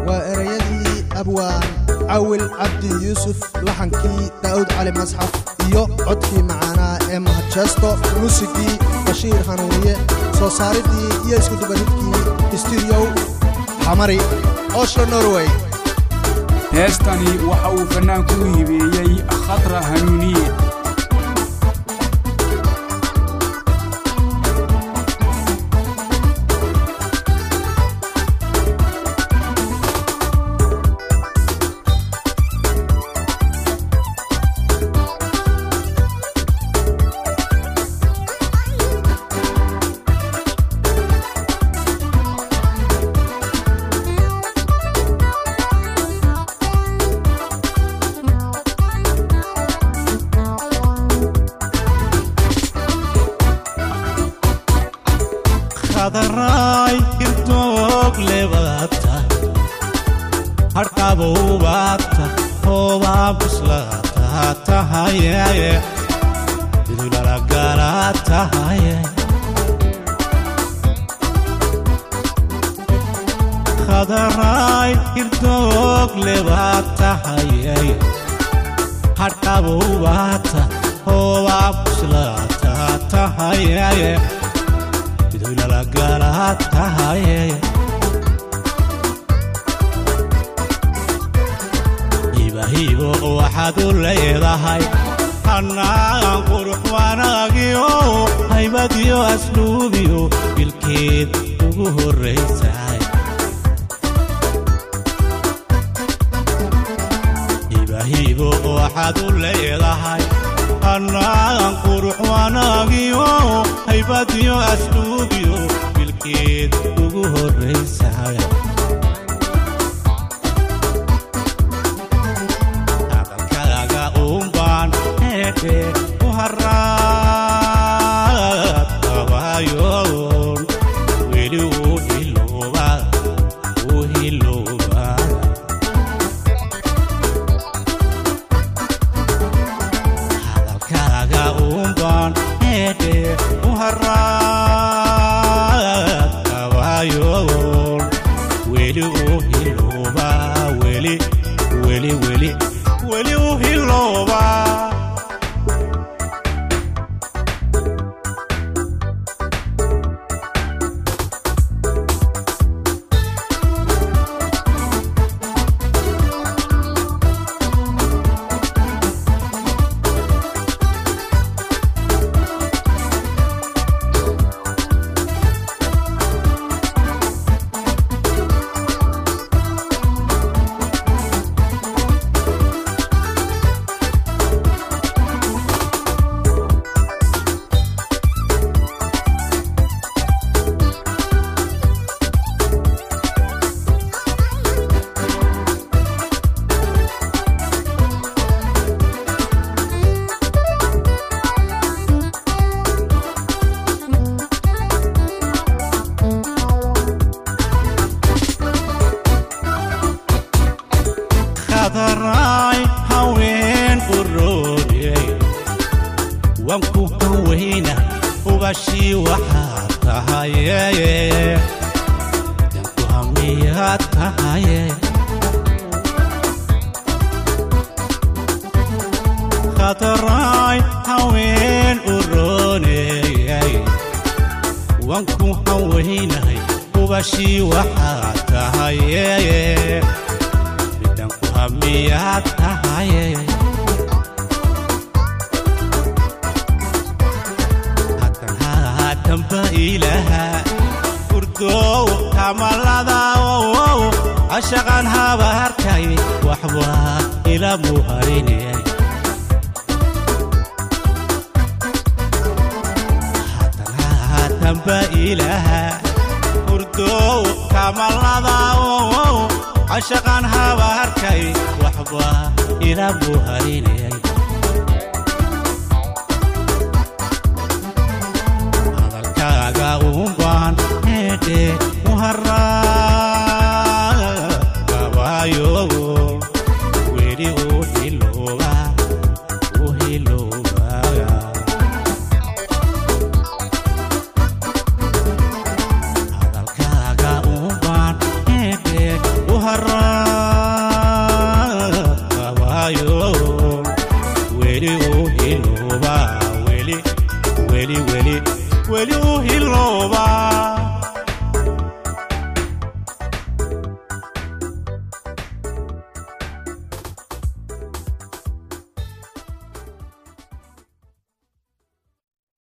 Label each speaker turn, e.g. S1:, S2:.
S1: وإريدي أبوان عول عبد يوسف لحنكي داود علي مصحف iyo codkii macaana ee Manchester muusigi Bashir Hanuuniye soo saaridii iyo isku dubaridkii studio Hamari Oslo Norway
S2: heestani waxa uu fanaanku hibeeyay Khadra Hanuuniye
S3: Khadray irtog levata harqabo bata hoba bislata tahaye bidula garata haye Khadray irtog levata haye harqabo bata hoba bislata tahaye la garata haye ibahibo waxaad u leedahay hanaan qurux wanaagiyo haybadiyo asluubiyo bilkeed ugu horeysay ibahibo waxaad u leedahay hanaan qurux wanaagiyo haybadiyo asluubiyo bilkeed ugu horeysay hadalkaaga umbaan eedhe u haraad qabayoon weli uu hilooba hadalkaaga umbaan eedhe u haraad qabayoon weli uu hilooba weli uu hilooba Khadray haween ururiyay wanku haweyna ugashi waxa tahaye danku hamiyad tahaye Khadray haween ururiyay wanku haweyna ugashi waxa tahaye hamiyad tahaye haatan ba ilaha urdo kamalada ashaqan habarkay waxba ila muharine haatan ba ilaha urdo kamalada ashaqan habarkay waxba ila muharine hadalkaaga umbaan eedhe u haraad qabayoon weli uu hilooba hadalkaaga umbaan eedhe u haraad weli